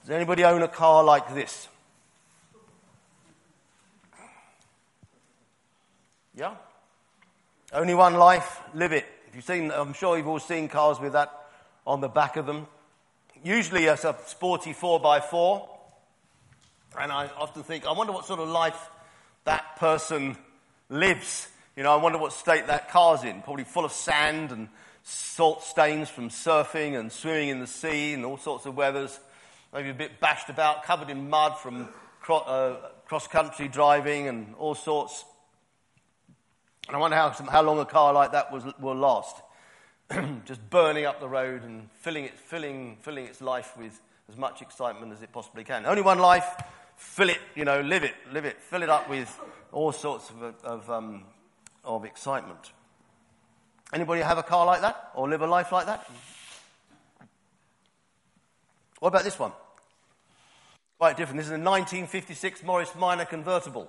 Does anybody own a car like this? Yeah? Only one life, live it. If you've seen, I'm sure you've all seen cars with that on the back of them. Usually it's a sporty 4x4. And I often think, I wonder what sort of life that person lives. You know, I wonder what state that car's in. Probably full of sand and salt stains from surfing and swimming in the sea and all sorts of weathers. Maybe a bit bashed about, covered in mud from cross-country driving and all sorts. And I wonder how long a car like that will last. Just burning up the road and filling its life with as much excitement as it possibly can. Only one life, fill it, live it. Fill it up with all sorts of excitement. Anybody have a car like that or live a life like that? What about this one? Quite different. This is a 1956 Morris Minor convertible.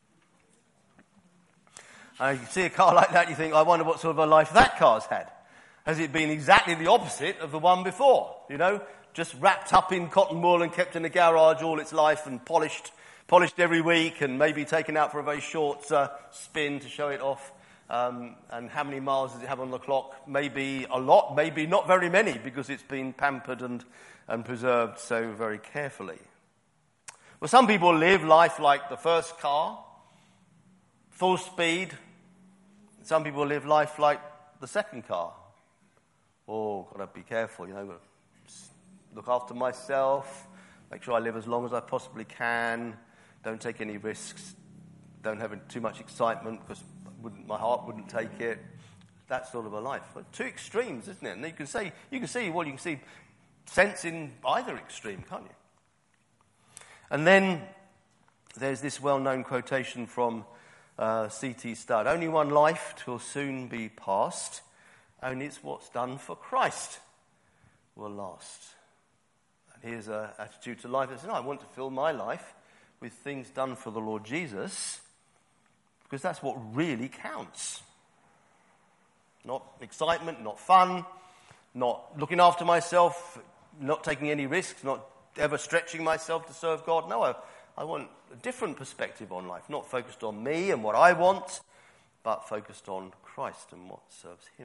And you see a car like that, you think, I wonder what sort of a life that car's had. Has it been exactly the opposite of the one before? Just wrapped up in cotton wool and kept in the garage all its life and polished every week and maybe taken out for a very short spin to show it off. And how many miles does it have on the clock? Maybe a lot, maybe not very many, because it's been pampered and preserved so very carefully. Well, some people live life like the first car, full speed. Some people live life like the second car. Oh, got to be careful, got to look after myself, make sure I live as long as I possibly can, don't take any risks, don't have too much excitement because my heart wouldn't take it. That sort of a life. But two extremes, isn't it? And you can see sense in either extreme, can't you? And then there's this well-known quotation from C.T. Studd. Only one life will soon be past. Only it's what's done for Christ will last. And here's an attitude to life that says, I want to fill my life with things done for the Lord Jesus, because that's what really counts. Not excitement, not fun, not looking after myself, not taking any risks, not ever stretching myself to serve God. No, I want a different perspective on life, not focused on me and what I want, but focused on Christ and what serves him.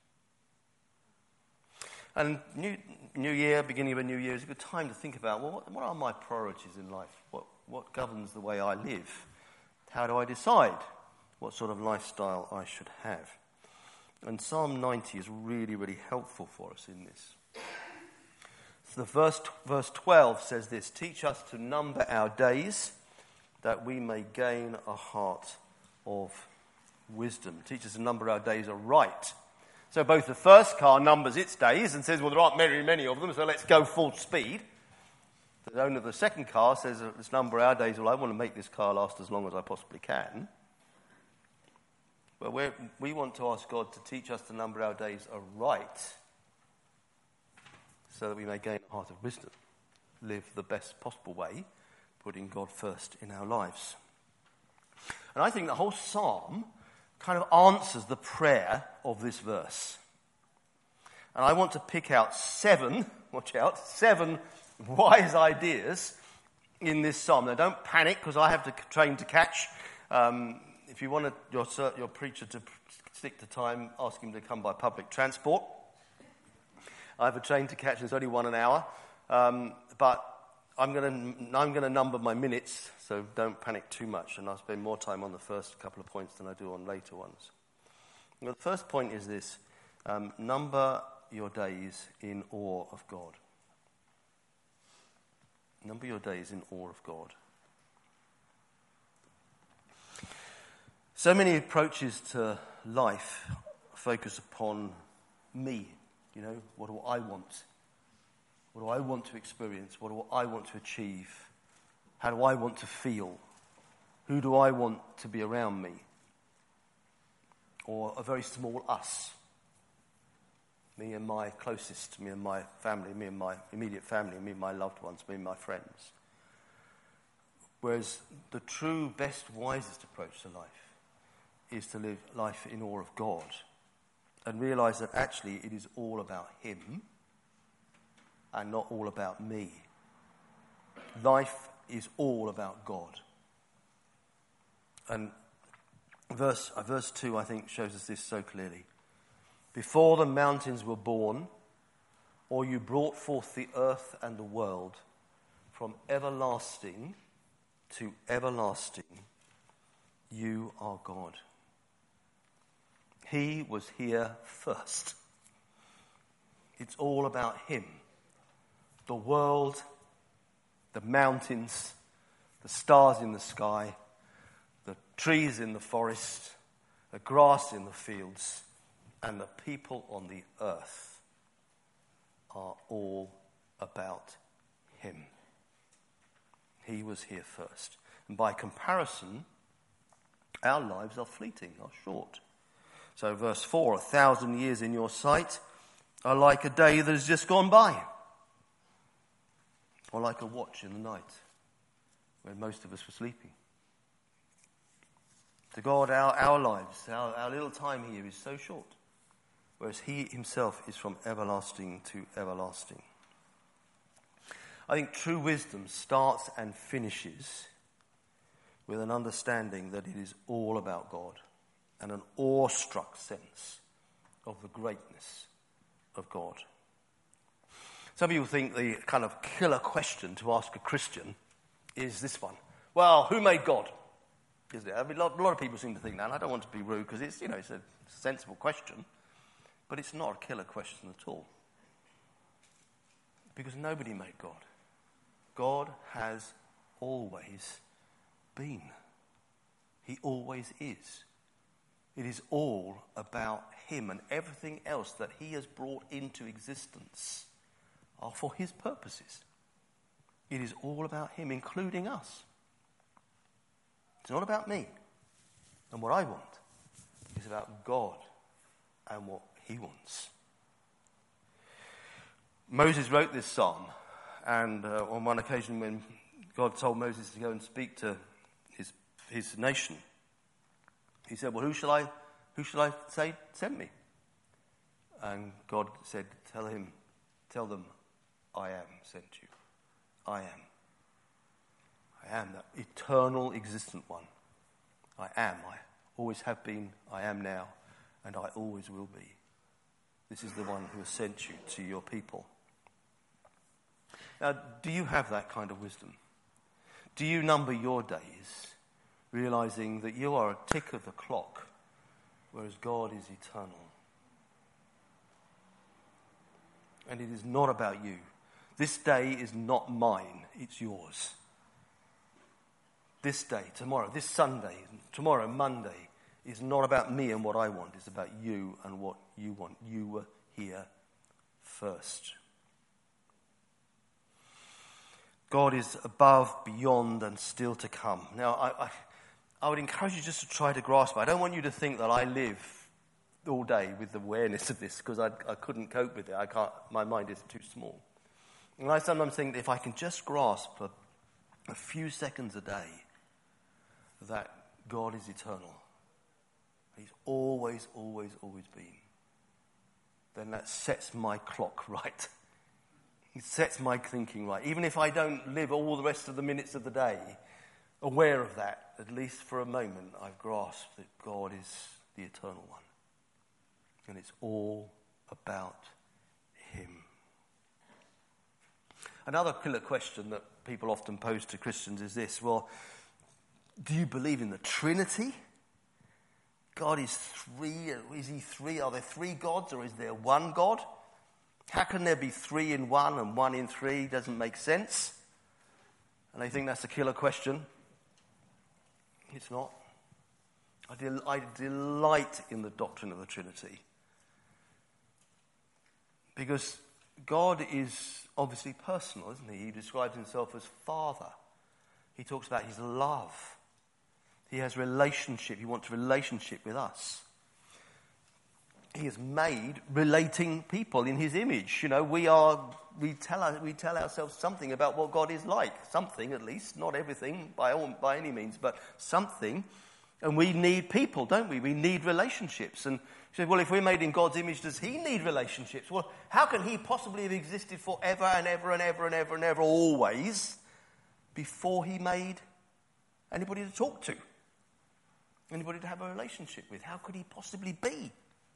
And new year, beginning of a new year, is a good time to think about, well, what are my priorities in life? What governs the way I live? How do I decide what sort of lifestyle I should have? And Psalm 90 is really, really helpful for us in this. So the verse 12 says this: teach us to number our days that we may gain a heart of wisdom. Teach us to number our days aright. So both the first car numbers its days and says, well, there aren't very many of them, so let's go full speed. The owner of the second car says, let's number our days. Well, I want to make this car last as long as I possibly can. But we want to ask God to teach us to number our days aright, so that we may gain a heart of wisdom, live the best possible way, putting God first in our lives. And I think the whole psalm kind of answers the prayer of this verse. And I want to pick out seven wise ideas in this psalm. Now, don't panic, because I have to train to catch. If you want your preacher to stick to time, ask him to come by public transport. I have a train to catch, and it's only 1 hour. But I'm going to number my minutes, so don't panic too much, and I'll spend more time on the first couple of points than I do on later ones. Well, the first point is this: number your days in awe of God. Number your days in awe of God. So many approaches to life focus upon me. What do I want? What do I want to experience? What do I want to achieve? How do I want to feel? Who do I want to be around me? Or a very small us. Me and my closest, me and my family, me and my immediate family, me and my loved ones, me and my friends. Whereas the true, best, wisest approach to life is to live life in awe of God and realize that actually it is all about him and not all about me. Life is all about God. And verse 2, I think, shows us this so clearly. Before the mountains were born, or you brought forth the earth and the world, from everlasting to everlasting, you are God. He was here first. It's all about him. The world, the mountains, the stars in the sky, the trees in the forest, the grass in the fields, and the people on the earth are all about him. He was here first. And by comparison, our lives are fleeting, are short. So verse 4, 1,000 years in your sight are like a day that has just gone by. Or like a watch in the night when most of us were sleeping. To God, our lives, our little time here is so short. Whereas he himself is from everlasting to everlasting. I think true wisdom starts and finishes with an understanding that it is all about God and an awestruck sense of the greatness of God. Some people think the kind of killer question to ask a Christian is this one. Well, who made God? Isn't it? I mean, a lot of people seem to think that, and I don't want to be rude because it's a sensible question, but it's not a killer question at all. Because nobody made God. God has always been. He always is. It is all about him, and everything else that he has brought into existence are for his purposes. It is all about him, including us. It's not about me and what I want. It's about God and what he wants. Moses wrote this psalm, and on one occasion when God told Moses to go and speak to his nation, he said, well, who shall I say sent me? And God said, tell them, I am sent you. I am. I am that eternal existent one. I am. I always have been. I am now. And I always will be. This is the one who has sent you to your people. Now, do you have that kind of wisdom? Do you number your days, realizing that you are a tick of the clock, whereas God is eternal? And it is not about you. This day is not mine, it's yours. This day, tomorrow, this Sunday, tomorrow, Monday, is not about me and what I want. It's about you and what you want. You were here first. God is above, beyond, and still to come. Now, I would encourage you just to try to grasp it. I don't want you to think that I live all day with the awareness of this, because I couldn't cope with it. I can't. My mind is too small. And I sometimes think that if I can just grasp a few seconds a day that God is eternal, he's always, always, always been, then that sets my clock right. It sets my thinking right. Even if I don't live all the rest of the minutes of the day aware of that, at least for a moment, I've grasped that God is the eternal one. And it's all about him. Another killer question that people often pose to Christians is this: well, do you believe in the Trinity? God is three. Is he three? Are there three gods, or is there one God? How can there be three in one and one in three? Doesn't make sense. And I think that's a killer question. It's not. I delight in the doctrine of the Trinity. Because God is obviously personal, isn't he? He describes himself as Father. He talks about his love. He has relationship. He wants relationship with us. He has made relating people in his image. You know, we tell ourselves something about what God is like. Something, at least. Not everything by any means, but something. And we need people, don't we? We need relationships. And you say, well, if we're made in God's image, does he need relationships? Well, how can he possibly have existed forever and ever and ever and ever and ever, always, before he made anybody to talk to, anybody to have a relationship with. How could he possibly be?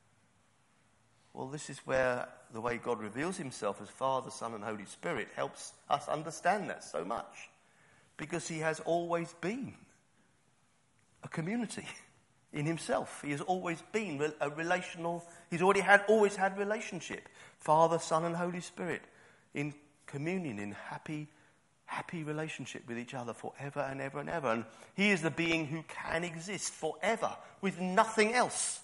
Well, this is where the way God reveals himself as Father, Son, and Holy Spirit helps us understand that so much. Because he has always been a community in himself. He has always been a relational, he's always had relationship. Father, Son, and Holy Spirit in communion, in happy relationship with each other forever and ever and ever. And he is the being who can exist forever with nothing else.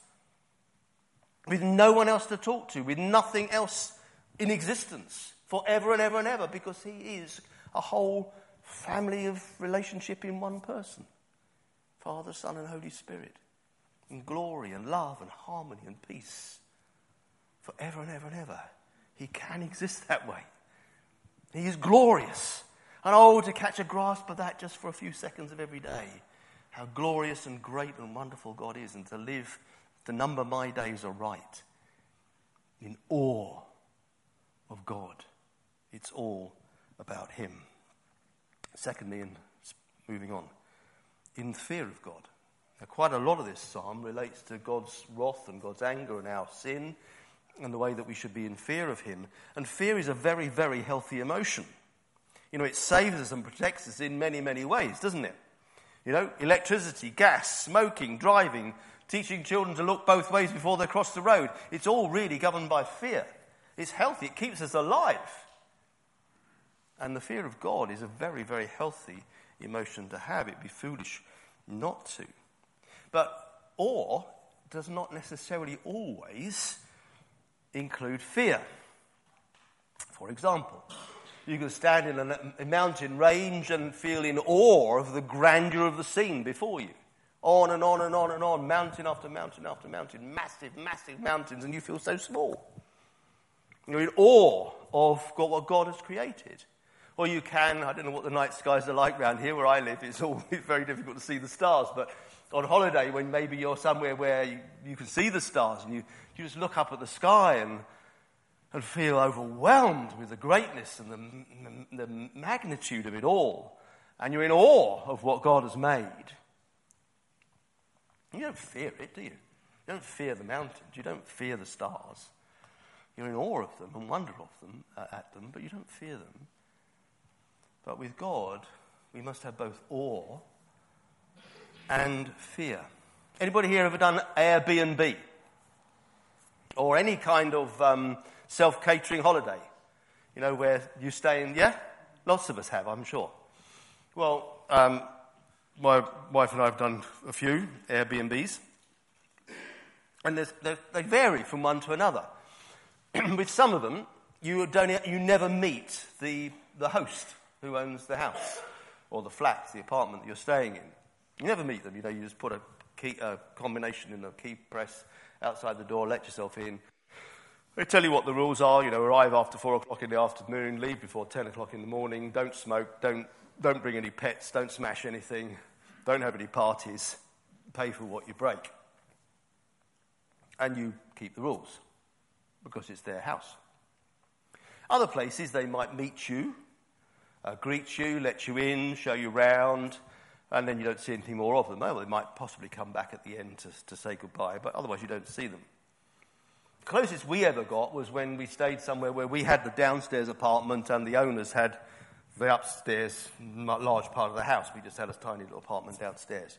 With no one else to talk to, with nothing else in existence forever and ever and ever, because he is a whole family of relationship in one person. Father, Son, and Holy Spirit. In glory and love and harmony and peace. Forever and ever and ever. He can exist that way. He is glorious. And oh, to catch a grasp of that just for a few seconds of every day. How glorious and great and wonderful God is, and to number my days aright in awe of God. It's all about him. Secondly, and moving on, in fear of God. Now, quite a lot of this psalm relates to God's wrath and God's anger and our sin and the way that we should be in fear of him. And fear is a very, very healthy emotion. You know, it saves us and protects us in many, many ways, doesn't it? You know, electricity, gas, smoking, driving, teaching children to look both ways before they cross the road. It's all really governed by fear. It's healthy. It keeps us alive. And the fear of God is a very, very healthy emotion to have. It'd be foolish not to. But awe does not necessarily always include fear. For example, you can stand in a mountain range and feel in awe of the grandeur of the scene before you. On and on and on and on, mountain after mountain after mountain, massive, massive mountains, and you feel so small. You're in awe of what God has created. Or you can, I don't know what the night skies are like around here where I live, it's always very difficult to see the stars, but on holiday when maybe you're somewhere where you can see the stars and you just look up at the sky and feel overwhelmed with the greatness and the magnitude of it all. And you're in awe of what God has made. You don't fear it, do you? You don't fear the mountains. You don't fear the stars. You're in awe of them and wonder of them, at them, but you don't fear them. But with God, we must have both awe and fear. Anybody here ever done Airbnb? Or any kind of self-catering holiday? You know, where you stay in, yeah? Lots of us have, I'm sure. Well, my wife and I have done a few Airbnbs. And they vary from one to another. With some of them, you never meet the host who owns the house or the flat, the apartment that you're staying in. You never meet them. You know, you just put a combination in the key press outside the door, let yourself in. They tell you what the rules are. You know, arrive after 4 o'clock in the afternoon, leave before 10 o'clock in the morning, don't smoke, don't bring any pets, don't smash anything, don't have any parties, pay for what you break. And you keep the rules because it's their house. Other places, they might meet you, greet you, let you in, show you round, and then you don't see anything more of them. Well, they might possibly come back at the end to say goodbye, but otherwise you don't see them. The closest we ever got was when we stayed somewhere where we had the downstairs apartment and the owners had the upstairs large part of the house. We just had a tiny little apartment downstairs.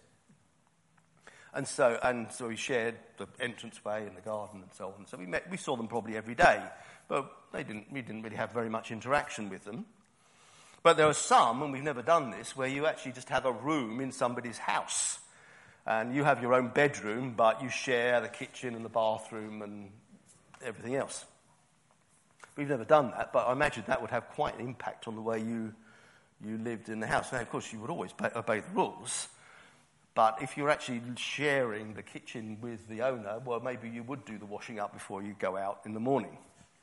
And so we shared the entranceway and the garden and so on. So we saw them probably every day, but we didn't really have very much interaction with them. But there are some, and we've never done this, where you actually just have a room in somebody's house. And you have your own bedroom, but you share the kitchen and the bathroom and everything else. We've never done that, but I imagine that would have quite an impact on the way you lived in the house. Now, of course, you would always obey the rules. But if you're actually sharing the kitchen with the owner, well, maybe you would do the washing up before you go out in the morning.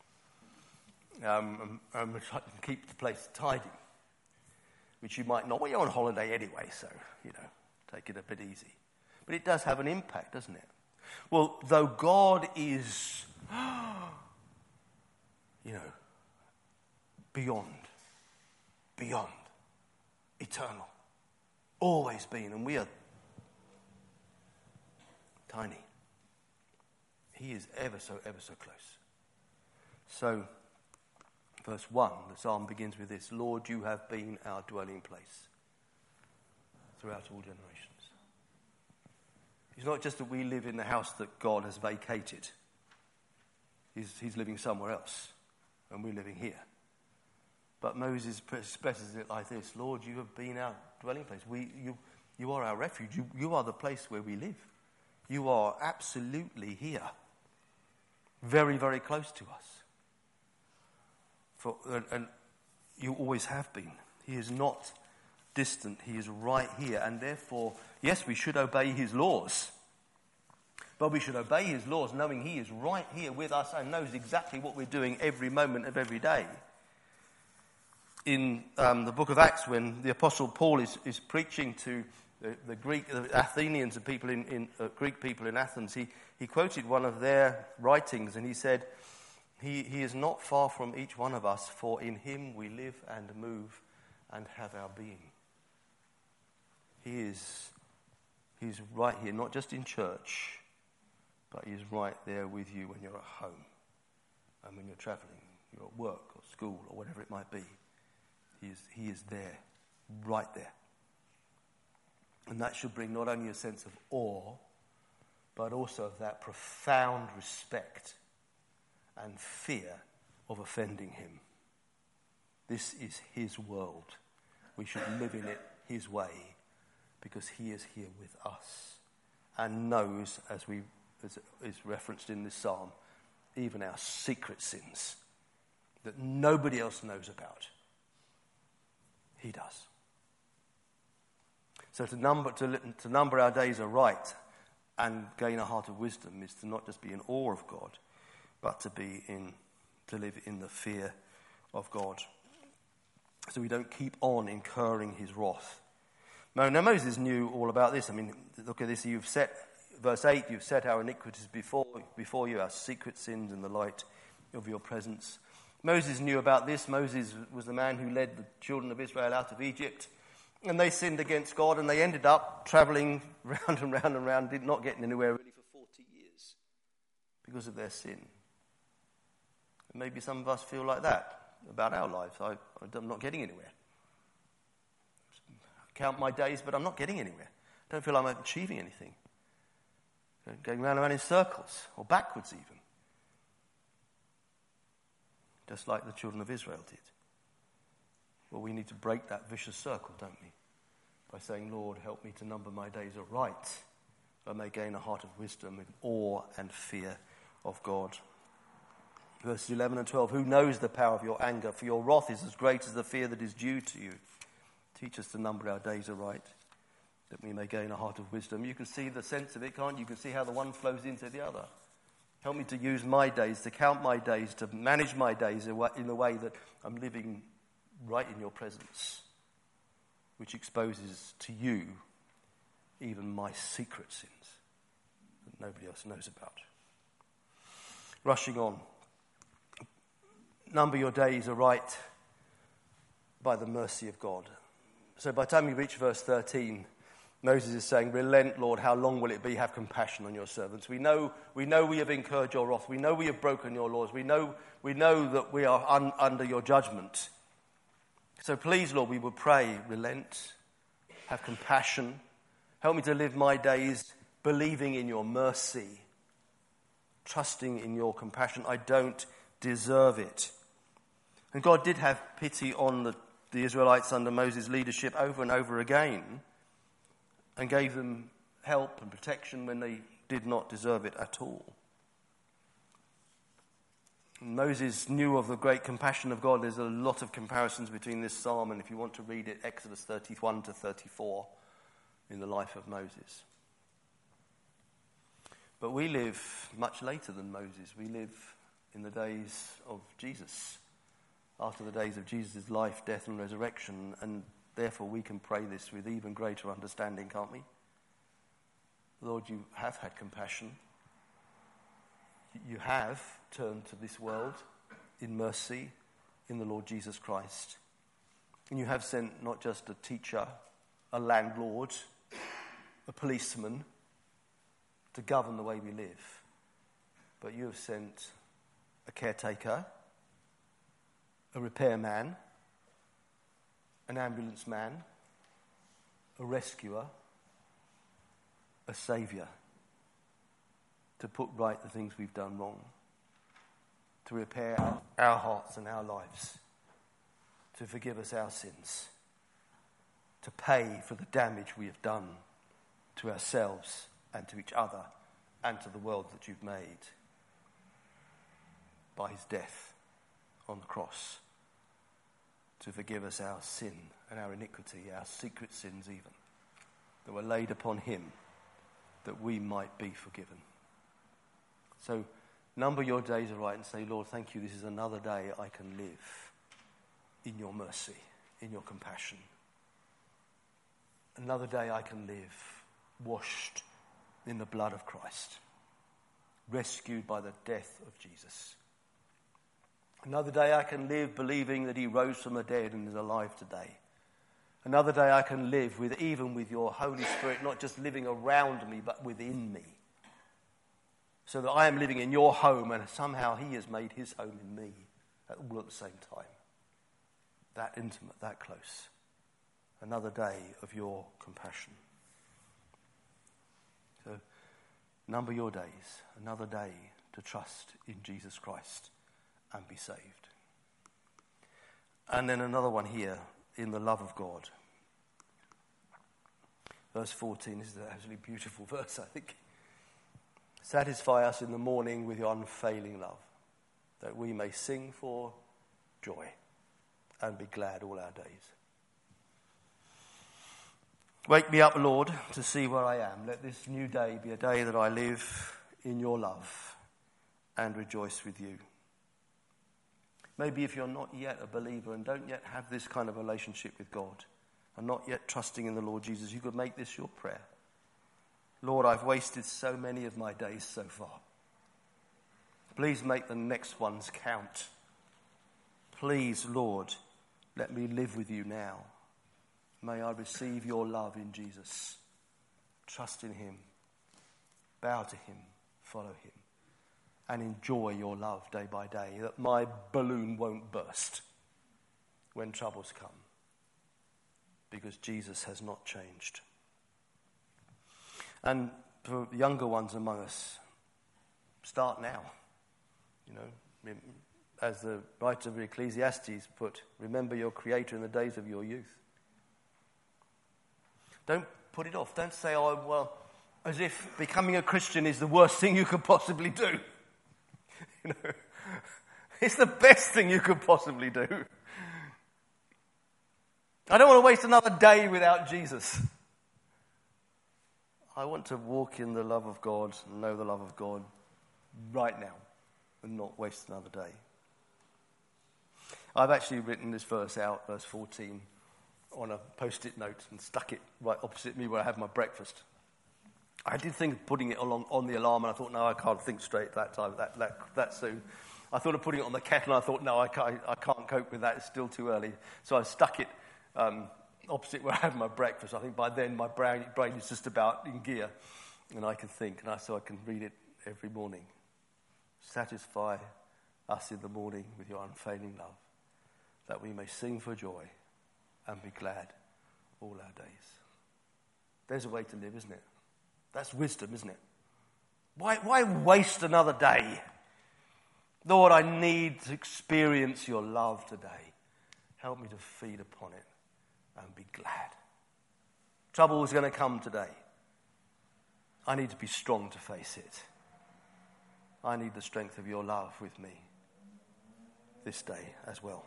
And keep the place tidy, which you might not. Well, you're on holiday anyway, so, take it a bit easy. But it does have an impact, doesn't it? Well, though God is, beyond eternal, always been, and we are tiny. He is ever so close. So, verse 1, the psalm begins with this: Lord, you have been our dwelling place throughout all generations. It's not just that we live in the house that God has vacated. He's living somewhere else, and we're living here. But Moses expresses it like this: Lord, you have been our dwelling place. You are our refuge. You are the place where we live. You are absolutely here. Very, very close to us. And you always have been. He is not distant. He is right here. And therefore, yes, we should obey his laws. But we should obey his laws knowing he is right here with us and knows exactly what we're doing every moment of every day. In the book of Acts, when the Apostle Paul is preaching to the Athenians and people Greek people in Athens, he quoted one of their writings, and he said, he is not far from each one of us, for in him we live and move and have our being. He's right here, not just in church, but he's right there with you when you're at home and when you're travelling, you're at work or school or whatever it might be. He is there, right there. And that should bring not only a sense of awe, but also of that profound respect and fear of offending him. This is his world. We should live in it his way, because he is here with us and knows, as is referenced in this psalm, even our secret sins that nobody else knows about. He does. So to number our days aright and gain a heart of wisdom is to not just be in awe of God, but to live in the fear of God, so we don't keep on incurring his wrath. Now Moses knew all about this. I mean, look at this. Verse 8, you've set our iniquities before you, our secret sins in the light of your presence. Moses knew about this. Moses was the man who led the children of Israel out of Egypt. And they sinned against God, and they ended up travelling round and round and round, not getting anywhere really for 40 years because of their sin. And maybe some of us feel like that about our lives. I'm not getting anywhere. I count my days, but I'm not getting anywhere. I don't feel I'm achieving anything. Going round and round in circles, or backwards even. Just like the children of Israel did. Well, we need to break that vicious circle, don't we? By saying, Lord, help me to number my days aright, that I may gain a heart of wisdom with awe and fear of God. Verses 11 and 12, who knows the power of your anger? For your wrath is as great as the fear that is due to you. Teach us to number our days aright, that we may gain a heart of wisdom. You can see the sense of it, can't you? You can see how the one flows into the other. Help me to use my days, to count my days, to manage my days in a way that I'm living right in your presence, which exposes to you even my secret sins that nobody else knows about. Rushing on. Number your days aright by the mercy of God. So by the time we reach verse 13, Moses is saying, relent, Lord, how long will it be? Have compassion on your servants. We know we have incurred your wrath. We know we have broken your laws. We know that we are under your judgment. So please, Lord, we will pray, relent, have compassion. Help me to live my days believing in your mercy, trusting in your compassion. I don't deserve it. And God did have pity on the Israelites under Moses' leadership over and over again, and gave them help and protection when they did not deserve it at all. Moses knew of the great compassion of God. There's a lot of comparisons between this psalm and, if you want to read it, Exodus 31 to 34 in the life of Moses. But we live much later than Moses. We live in the days of Jesus, after the days of Jesus' life, death and resurrection, and therefore we can pray this with even greater understanding, can't we? Lord, you have had compassion. You have turned to this world in mercy in the Lord Jesus Christ. And you have sent not just a teacher, a landlord, a policeman to govern the way we live, but you have sent a caretaker, a repairman, an ambulance man, a rescuer, a saviour, to put right the things we've done wrong, to repair our hearts and our lives, to forgive us our sins, to pay for the damage we have done to ourselves and to each other and to the world that you've made by his death on the cross, to forgive us our sin and our iniquity, our secret sins even, that were laid upon him that we might be forgiven. So number your days aright and say, Lord, thank you, this is another day I can live in your mercy, in your compassion. Another day I can live washed in the blood of Christ, rescued by the death of Jesus. Another day I can live believing that he rose from the dead and is alive today. Another day I can live even with your Holy Spirit, not just living around me, but within me. So that I am living in your home and somehow he has made his home in me, all at the same time. That intimate, that close. Another day of your compassion. So number your days, another day to trust in Jesus Christ and be saved. And then another one here, in the love of God. Verse 14, this is an absolutely beautiful verse, I think. Satisfy us in the morning with your unfailing love, that we may sing for joy and be glad all our days. Wake me up, Lord, to see where I am. Let this new day be a day that I live in your love and rejoice with you. Maybe if you're not yet a believer and don't yet have this kind of relationship with God and not yet trusting in the Lord Jesus, you could make this your prayer. Lord, I've wasted so many of my days so far. Please make the next ones count. Please, Lord, let me live with you now. May I receive your love in Jesus. Trust in him. Bow to him. Follow him. And enjoy your love day by day, that my balloon won't burst when troubles come, because Jesus has not changed. And for younger ones among us, start now. You know, as the writer of Ecclesiastes put, remember your Creator in the days of your youth. Don't put it off. Don't say, oh, well, as if becoming a Christian is the worst thing you could possibly do. You know, it's the best thing you could possibly do. I don't want to waste another day without Jesus. I want to walk in the love of God and know the love of God right now and not waste another day. I've actually written this verse out, verse 14, on a post-it note and stuck it right opposite me where I have my breakfast. I did think of putting it on the alarm, and I thought, no, I can't think straight at that time, that soon. I thought of putting it on the kettle, and I thought, no, I can't cope with that. It's still too early. So I stuck it opposite where I have my breakfast. I think by then my brain is just about in gear, and I can think, so I can read it every morning. Satisfy us in the morning with your unfailing love, that we may sing for joy and be glad all our days. There's a way to live, isn't it? That's wisdom, isn't it? Why waste another day? Lord, I need to experience your love today. Help me to feed upon it and be glad. Trouble is going to come today. I need to be strong to face it. I need the strength of your love with me this day as well.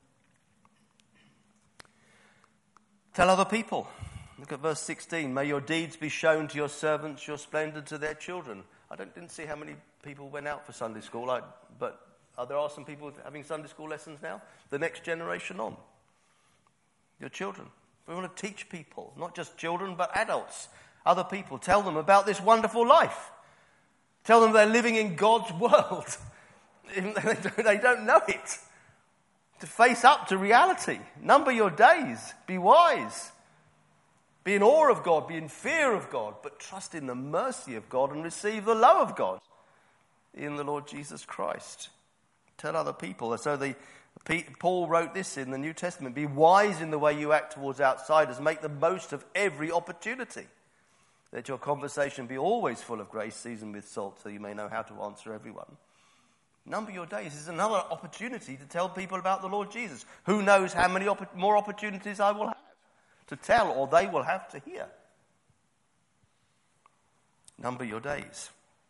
Tell other people. Look at verse 16. May your deeds be shown to your servants, your splendor to their children. I didn't see how many people went out for Sunday school, but there are some people having Sunday school lessons now. The next generation on. Your children. We want to teach people, not just children, but adults, other people. Tell them about this wonderful life. Tell them they're living in God's world. They don't know it. to face up to reality. Number your days. Be wise. Be in awe of God. Be in fear of God. But trust in the mercy of God and receive the love of God in the Lord Jesus Christ. Tell other people. So Paul wrote this in the New Testament. Be wise in the way you act towards outsiders. Make the most of every opportunity. Let your conversation be always full of grace, seasoned with salt, so you may know how to answer everyone. Number your days is another opportunity to tell people about the Lord Jesus. Who knows how many more opportunities I will have to tell, or they will have to hear. Number your days.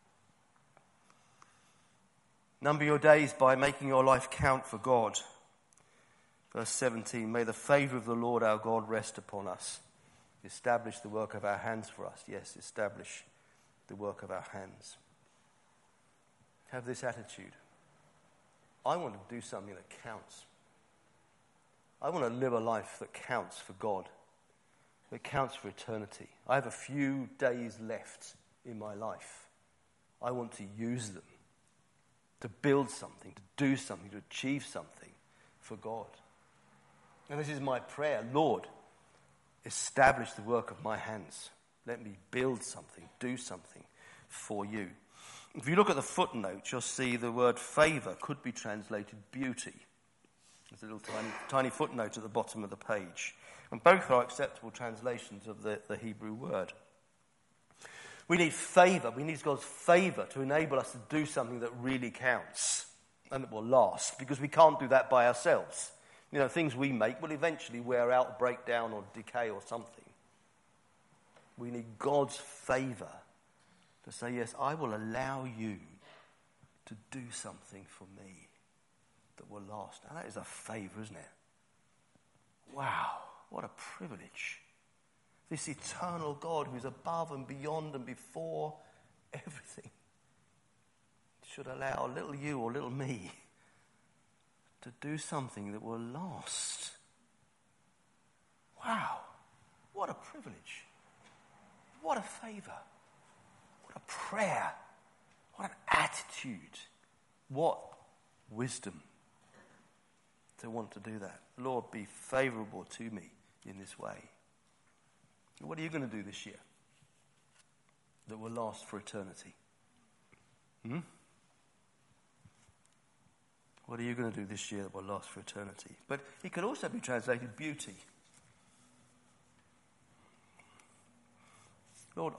Number your days by making your life count for God. Verse 17, may the favour of the Lord our God rest upon us. Establish the work of our hands for us. Yes, establish the work of our hands. Have this attitude. I want to do something that counts. I want to live a life that counts for God, that counts for eternity. I have a few days left in my life. I want to use them to build something, to do something, to achieve something for God. And this is my prayer. Lord, establish the work of my hands. Let me build something, do something for you. If you look at the footnote, you'll see the word favour could be translated beauty. There's a little tiny footnote at the bottom of the page. And both are acceptable translations of the Hebrew word. We need favour. We need God's favour to enable us to do something that really counts and that will last, because we can't do that by ourselves. You know, things we make will eventually wear out, break down, or decay or something. We need God's favour to say, yes, I will allow you to do something for me that will last. And that is a favour, isn't it? Wow, what a privilege. This eternal God who's above and beyond and before everything should allow little you or little me to do something that will last. Wow, what a privilege. What a favour. What a prayer. What an attitude. What wisdom to want to do that. Lord, be favourable to me in this way. What are you going to do this year that will last for eternity? What are you going to do this year that will last for eternity? But it could also be translated beauty. Lord,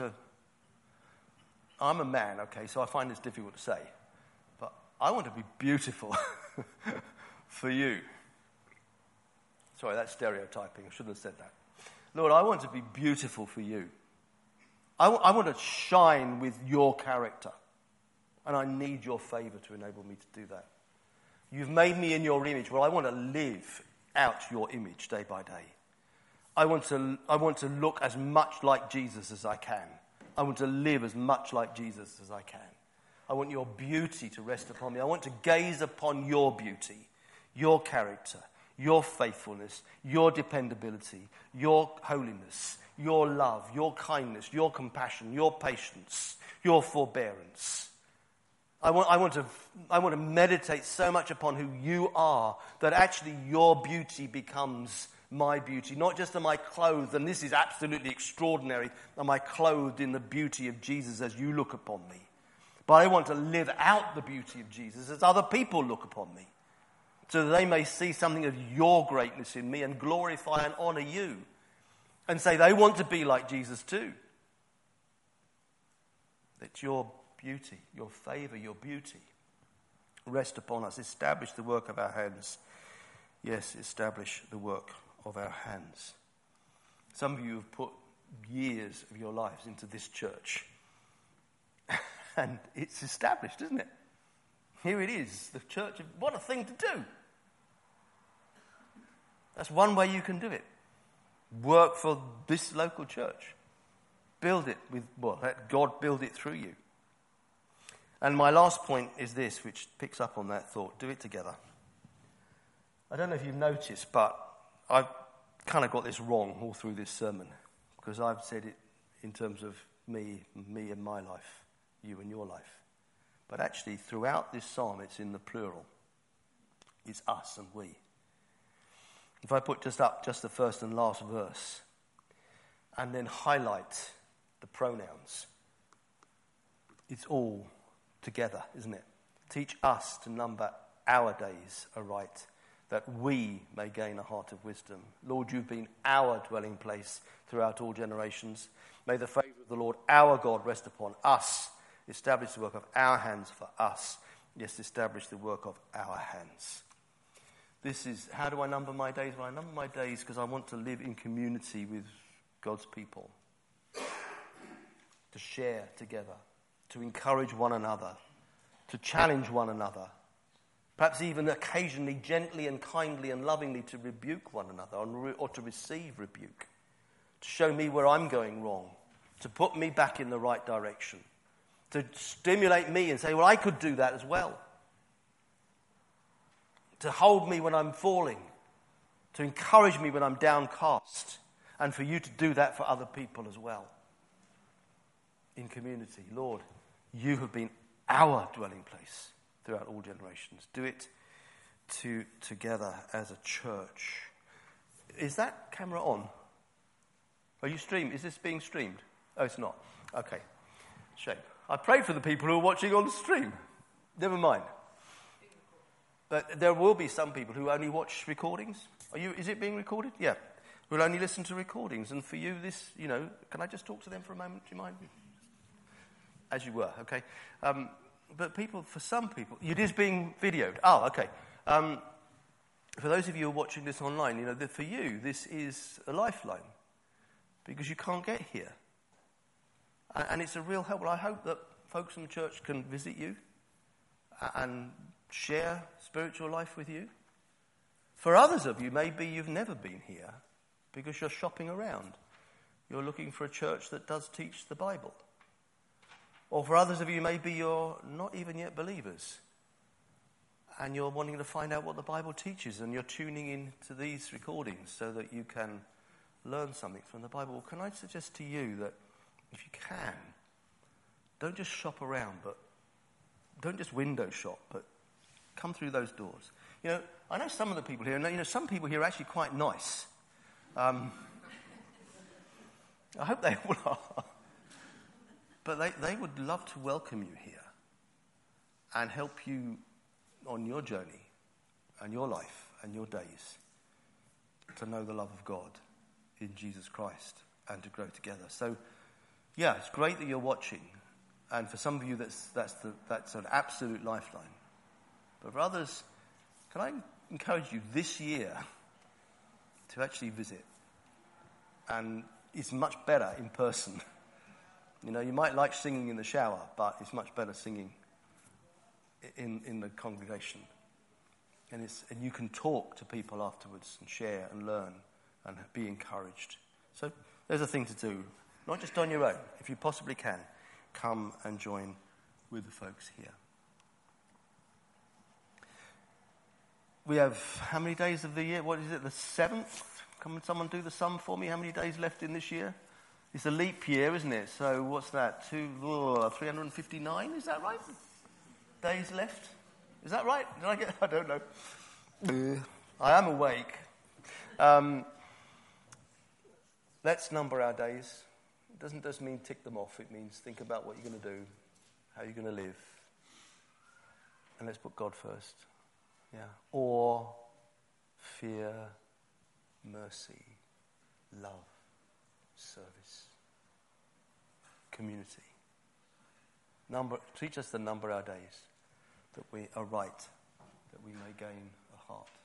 I'm a man, okay, so I find this difficult to say, but I want to be beautiful for you. Sorry, that's stereotyping. I shouldn't have said that. Lord, I want to be beautiful for you. I want to shine with your character. And I need your favour to enable me to do that. You've made me in your image. Well, I want to live out your image day by day. I want to look as much like Jesus as I can. I want to live as much like Jesus as I can. I want your beauty to rest upon me. I want to gaze upon your beauty, your character, your faithfulness, your dependability, your holiness, your love, your kindness, your compassion, your patience, your forbearance. I want to meditate so much upon who you are that actually your beauty becomes my beauty. Not just am I clothed, and this is absolutely extraordinary, am I clothed in the beauty of Jesus as you look upon me. But I want to live out the beauty of Jesus as other people look upon me, so that they may see something of your greatness in me and glorify and honour you, and say they want to be like Jesus too. That your beauty, your favour, your beauty rest upon us. Establish the work of our hands. Yes, establish the work of our hands. Some of you have put years of your lives into this church. And it's established, isn't it? Here it is, the church. What a thing to do. That's one way you can do it. Work for this local church. Build it let God build it through you. And my last point is this, which picks up on that thought. Do it together. I don't know if you've noticed, but I've kind of got this wrong all through this sermon, because I've said it in terms of me and my life, you and your life. But actually, throughout this psalm, it's in the plural. It's us and we. If I put just the first and last verse and then highlight the pronouns, it's all together, isn't it? Teach us to number our days aright, that we may gain a heart of wisdom. Lord, you've been our dwelling place throughout all generations. May the favour of the Lord our God rest upon us. Establish the work of our hands for us. Yes, establish the work of our hands. This is, how do I number my days? Well, I number my days because I want to live in community with God's people. To share together. To encourage one another. To challenge one another. Perhaps even occasionally, gently and kindly and lovingly to rebuke one another or to receive rebuke. To show me where I'm going wrong. To put me back in the right direction. To stimulate me and say, well, I could do that as well. To hold me when I'm falling. To encourage me when I'm downcast. And for you to do that for other people as well. In community. Lord, you have been our dwelling place throughout all generations. Do it together as a church. Is that camera on? Are you streamed? Is this being streamed? Oh, it's not. Okay. Shame. I prayed for the people who are watching on the stream. Never mind. But there will be some people who only watch recordings. Is it being recorded? Yeah. Who will only listen to recordings. And for you, this, can I just talk to them for a moment? Do you mind? As you were, okay. But for some people, it is being videoed. Oh, okay. For those of you who are watching this online, for you, this is a lifeline. Because you can't get here. And it's a real help. Well, I hope that folks in the church can visit you and share spiritual life with you. For others of you, maybe you've never been here because you're shopping around. You're looking for a church that does teach the Bible. Or for others of you, maybe you're not even yet believers. And you're wanting to find out what the Bible teaches. And you're tuning in to these recordings so that you can learn something from the Bible. Well, can I suggest to you that if you can, don't just shop around, but don't just window shop, but come through those doors. I know some of the people here, and some people here are actually quite nice. I hope they all are. But they would love to welcome you here and help you on your journey and your life and your days to know the love of God in Jesus Christ and to grow together. So, yeah, it's great that you're watching. And for some of you, that's an absolute lifeline. But for others, can I encourage you this year to actually visit? And it's much better in person. You might like singing in the shower, but it's much better singing in the congregation. And you can talk to people afterwards and share and learn and be encouraged. So there's a thing to do. Not just on your own. If you possibly can, come and join with the folks here. We have how many days of the year? What is it, the 7th? Can someone do the sum for me? How many days left in this year? It's a leap year, isn't it? So what's that? 359, is that right? Days left? Is that right? I don't know. I am awake. Let's number our days. It doesn't just mean tick them off. It means think about what you're going to do, how you're going to live. And let's put God first. Yeah. Awe, fear, mercy, love, service, community. Teach us to number our days, that we are right, that we may gain a heart.